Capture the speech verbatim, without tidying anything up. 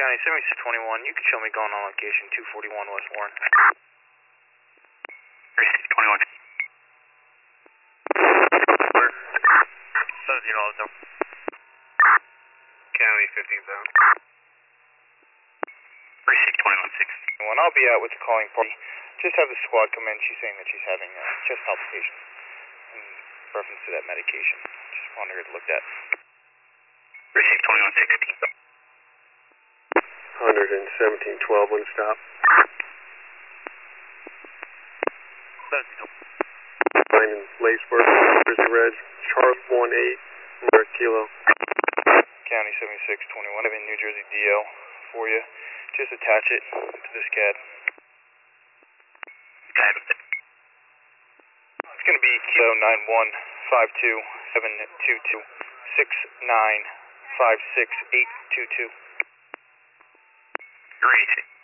County seventy-six twenty-one, you can show me going on location two forty-one West Warren. thirty-six twenty-one. seventeen all the time. County fifteen thousand. thirty-six twenty-one six. When I'll be out with the calling party, just have the squad come in. She's saying that she's having uh, chest palpitations in reference to that medication. Just wanted her to look at. thirty-six twenty-one sixteen. one seventeen twelve, one stop. Line in Laceburg, Jersey Red, Charles one eight, American Kilo. County seventy-six twenty-one, I have a New Jersey D L for you. Just attach it to this C A D. It's going to be Kilo nine one five two seven two two six nine five six eight two two. Great.